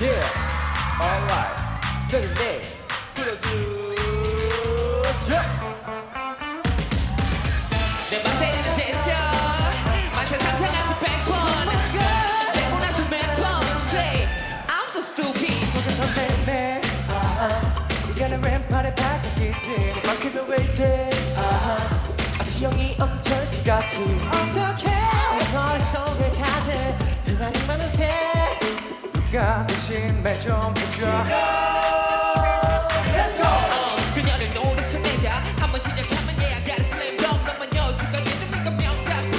Yeah, alright. Sunday, produce. Yeah. 내 맘 때리는 제철 만세 삼창같이 100번 내고 나서 몇 번 Say I'm so stupid 속에서 내내 이거는 왼팔에 반짝이지 이만큼은 왜 이래 지영이 엄철수같이 어떡해 머릿속에 가득 그 말이 많은데 누가 대신 말 좀 해줘 Let's go 그녀를 노릇해 내가 한번 시작하면 yeah I got a slam dunk 너만 여주가 예전이가 명작품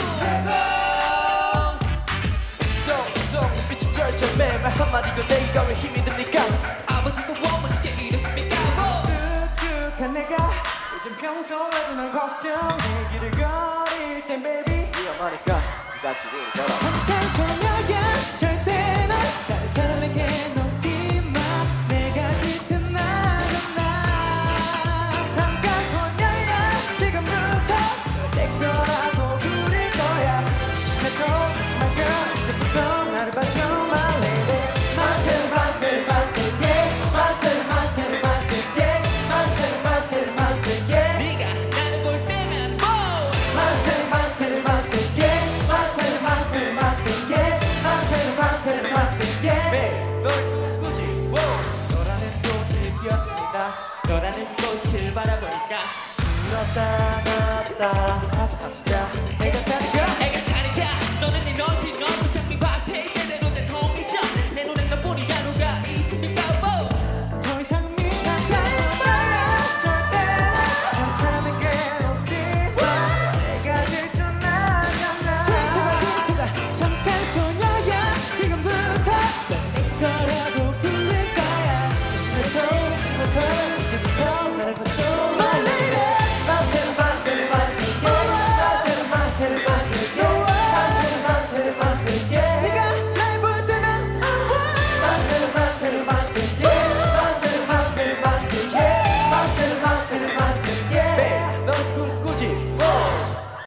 쏙쏙 빛이 절절 매말 한마디가 내가 왜 힘이 듭니까 아버지도 어머니께 이랬습니까 뚝뚝한 내가 요즘 평소에도 널 걱정해 길을 걸을 땐 baby 위험하니까 네가 뒤를 걸어 잠깐 소녀야 절대 넌 다른 사람에게 넘지마 내가 짙은 나는 나 잠깐 소녀야 지금부터 내 거라고 부를 거야 조심해줘 조심한 girl 이제부터 나를 봐줘 my lady 마셀 마셀 마셀 yeah 마셀 마셀 마셀 yeah 마셀 마셀 마셀 yeah 네가 나를 볼 때면 뭐 마셀 마셀 마셀 yeah 마셀 마셀 마셀 yeah 마셀 마셀 마셀 yeah 널 꾸지 너라는 꽃이 피었습니다 너라는 꽃을 바라볼까 울었다 놨다